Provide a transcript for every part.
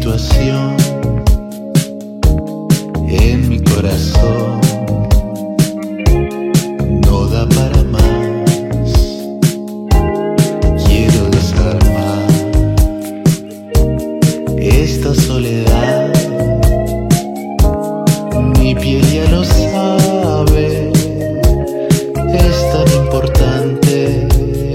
situación en mi corazón no da para más. Quiero desarmar esta soledad. Mi piel ya lo sabe, es tan importante.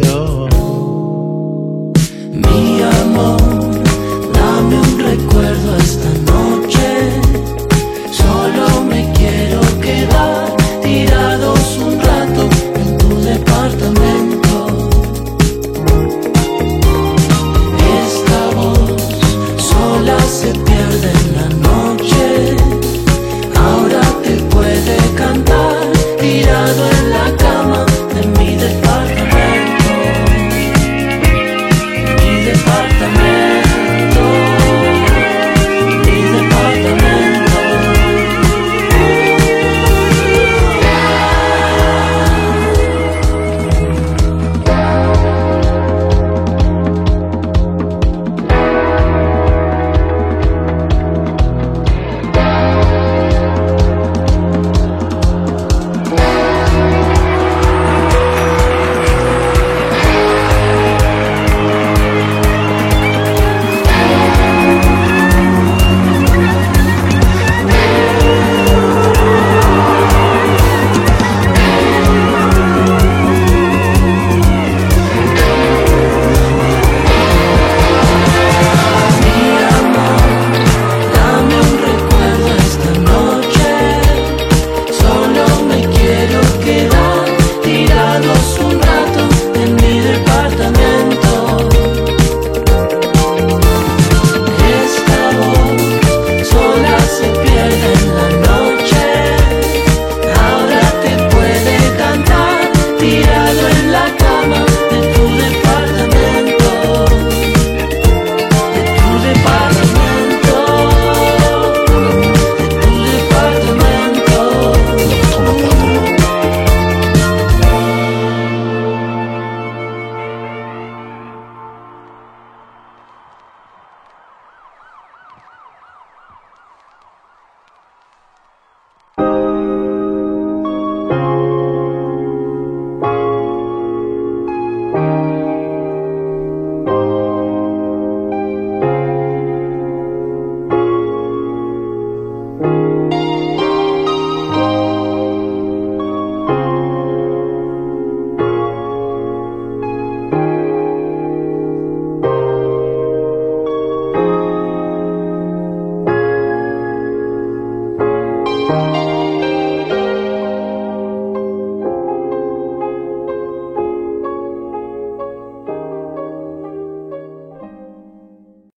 Oh. Mi amor, dame un recuerdo esta noche. Solo me quiero quedar tirados un rato en tu departamento. Esta voz sola se pierde en la noche. Ahora te puede cantar tirado en la cama de mi departamento. Mi departamento. Mi departamento.